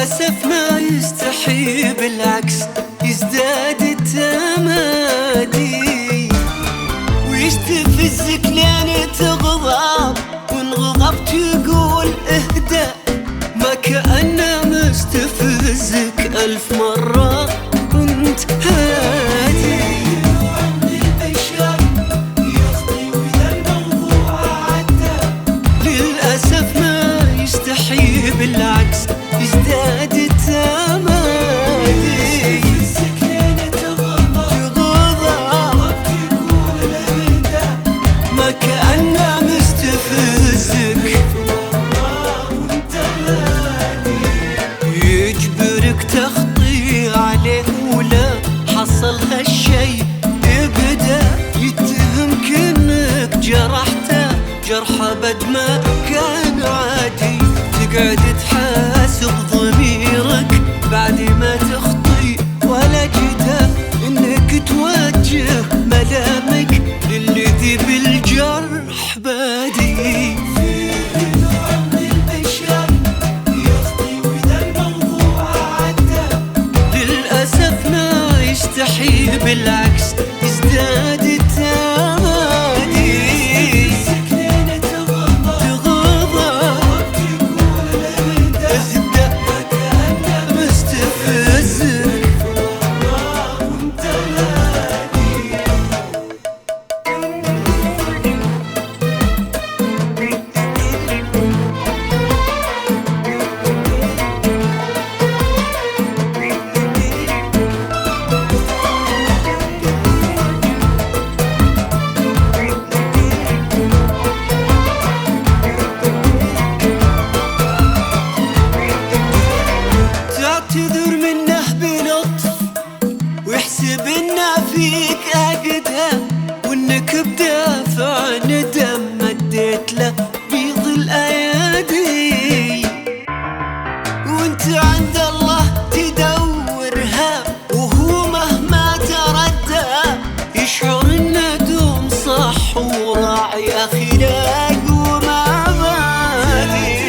للأسف ما يستحي، بالعكس يزداد التمادي ويستفزك لين تغضب، وإن غضبت يقول اهدى، ما كأنه مستفزك 1000 مرة وانت هادي. للأسف ما يستحي، بالعكس يزداد التمادي ما كأنه مستفزك، يجبرك تخطي عليه ولا حصل هالشي يبدأ يتهمك انك جرحته جرحه بد ما كان عادي، تقعد تحاسب ضميرك بعد ما تخطي ولا جدا انك توجه ملامك للذي بالجرح بادي. للأسف ما يستحي، بالعكس يزداد التمادي تعتذر منه بلطف ويحسب انه فيك اقدام، وانك بدافع ندم مديت له بيض الايادي، وانت عند الله تدورها وهو مهما تردى يشعر انه دوم صح وراعي اخلاق ومبادئ.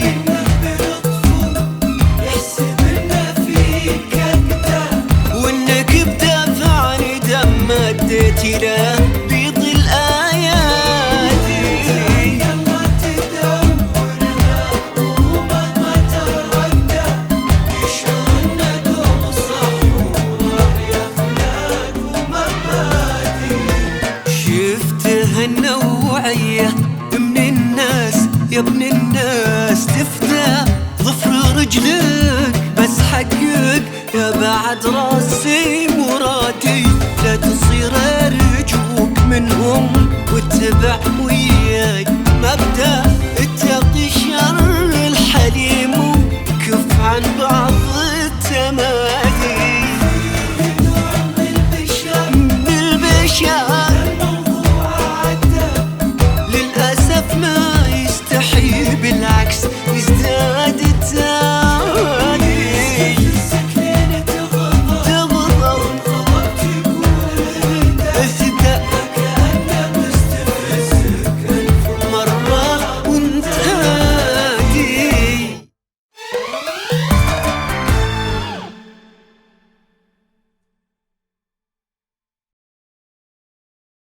مديت له بيض الآيادي يلا تدورها ومهما تردى يشعر انه دوم صح وراعي اخلاق ومبادئ. شفت هالنوعية من الناس يا ابن الناس، تفدى ظفر رجلك بس حقك يا بعد راس